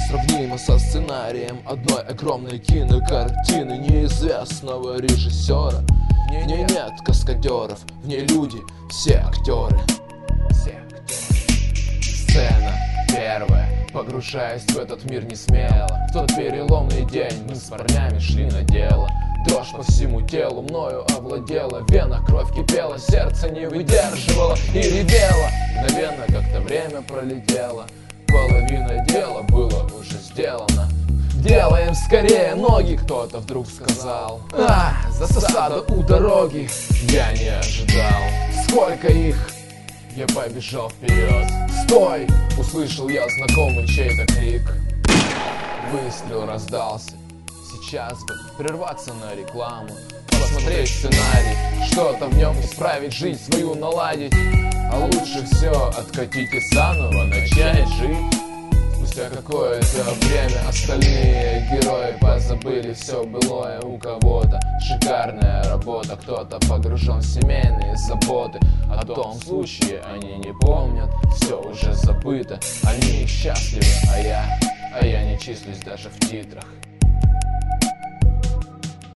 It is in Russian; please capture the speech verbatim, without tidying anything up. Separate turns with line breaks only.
Сравнимо со сценарием одной огромной кинокартины неизвестного режиссера. В ней нет каскадеров, в ней люди, все актеры. Все актеры. Сцена первая. Погружаясь в этот мир не смело, в тот переломный день мы с парнями шли на дело. Дрожь по всему телу мною овладела, в венах кровь кипела, сердце не выдерживало и ревело. Мгновенно как-то время пролетело, половина дела было уже сделано. Делаем скорее ноги, кто-то вдруг сказал. А, засада у дороги, я не ожидал. Сколько их? Я побежал вперед. Стой! Услышал я знакомый чей-то крик. Выстрел раздался. Сейчас бы прерваться на рекламу, посмотреть сценарий, что-то в нем исправить, жизнь свою наладить. А лучше все откатить и заново начать жить. Спустя какое-то время остальные герои позабыли все былое. У кого-то шикарная работа, кто-то погружен в семейные заботы. О том случае они не помнят, все уже забыто. Они счастливы, а я, а я не числюсь даже в титрах.